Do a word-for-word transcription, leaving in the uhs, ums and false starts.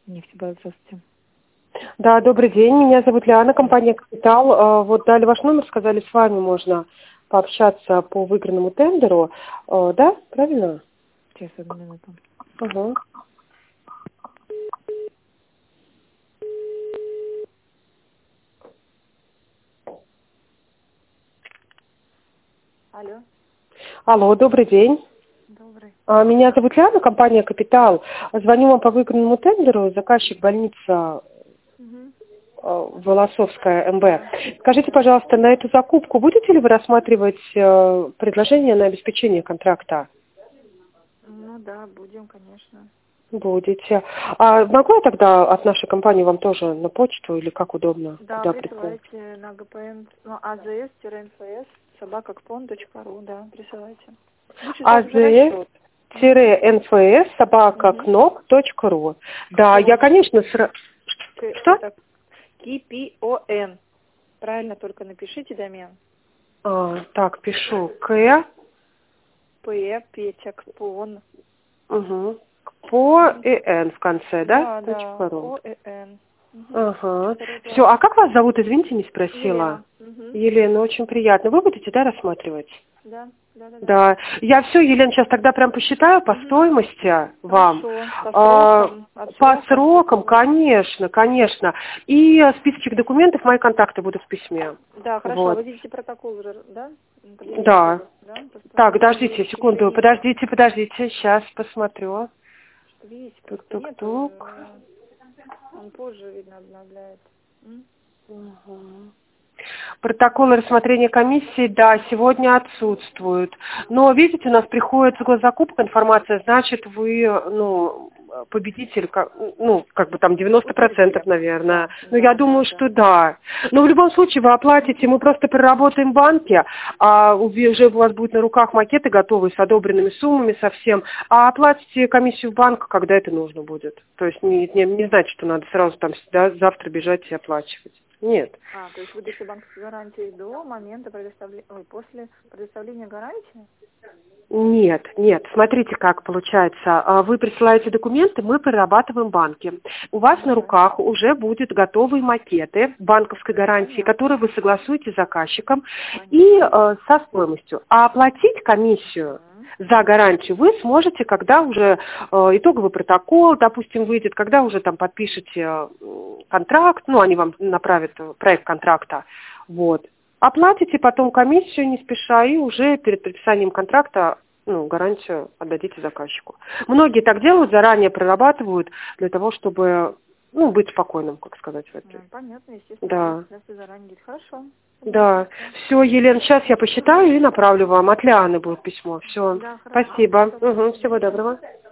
Нефтебазовским. Да, добрый день. Меня зовут Лиана, компания «Капитал». А, Вот дали ваш номер, сказали, с вами можно пообщаться по выигранному тендеру. А, Да, правильно? Сейчас, одну минуту. Ага. Алло, Алло, добрый день. добрый. А, Меня зовут Лиана, компания «Капитал». Звоню вам по выигранному тендеру. Заказчик больница Угу. а, Волосовская, МБ. Скажите, пожалуйста, на эту закупку будете ли вы рассматривать э, предложение на обеспечение контракта? Ну да, будем, конечно. Будете. А могу я тогда от нашей компании вам тоже на почту или как удобно? Да, Куда присылать? присылайте на ГПН, ну, азс-нфс, собака кпон точка ру, да, присылайте. Лучше сразу же расчет. азс-нфс собака кнок точка ру. Да, я, конечно, сра... Что? Это КПОН. Правильно, только напишите домен. А, так, пишу. К. П, Петя, Кпон. Угу. По и Н в конце, да? Да, да, Точка ру. О, Э, Н. Ага. Все, а как вас зовут, извините, не спросила? Елена. Угу. Елена, очень приятно. Вы будете, да, рассматривать? Да, да, да, да. Да, я все, Елена, сейчас тогда прям посчитаю по Мгм. стоимости вам. Хорошо. По А, срокам, По отсрокам. срокам, конечно, конечно. И списочек документов, мои контакты будут в письме. Да, хорошо. А Вот. вы видите протокол уже, да? Да. Да? Просто Так, у меня подождите есть секунду, решение. подождите, подождите, сейчас посмотрю. Что видите, просто нет. Тук-тук-тук. э, Он позже, видно, обновляет. М? Мгм. Протоколы рассмотрения комиссии, да, сегодня отсутствуют. Но, видите, у нас приходит с госзакупка информация, значит, вы, ну, победитель, как- ну, как бы там девяносто процентов, наверное. Да, Но да, я да, думаю, да. что да. Но в любом случае вы оплатите, мы просто проработаем в банке, а уже у вас будет на руках макеты готовые с одобренными суммами совсем, а оплатите комиссию в банк, когда это нужно будет. То есть не, не, не значит, что надо сразу там, да, завтра бежать и оплачивать. Нет. А, то есть вы даете банковской гарантии до момента предоставления, ой, после предоставления гарантии? Нет, нет, смотрите, как получается. А, Вы присылаете документы, мы прорабатываем банки. У вас на руках уже будут готовые макеты банковской гарантии, Понятно. которые вы согласуете с заказчиком Понятно. и э, со стоимостью. А оплатить комиссию за гарантию вы сможете, когда уже э, итоговый протокол, допустим, выйдет, когда уже там подпишете э, контракт, ну, они вам направят э, проект контракта, вот. Оплатите потом комиссию не спеша и уже перед подписанием контракта, ну, гарантию отдадите заказчику. Многие так делают, заранее прорабатывают для того, чтобы, ну, быть спокойным, как сказать в этой. Ну, понятно, естественно. Да. Если заранее говорить. Хорошо. Да. Все, Елена, сейчас я посчитаю и направлю вам. От Лианы будет письмо. Все. Да, хорошо. Спасибо. Всё, Угу. до Всего свидания. доброго.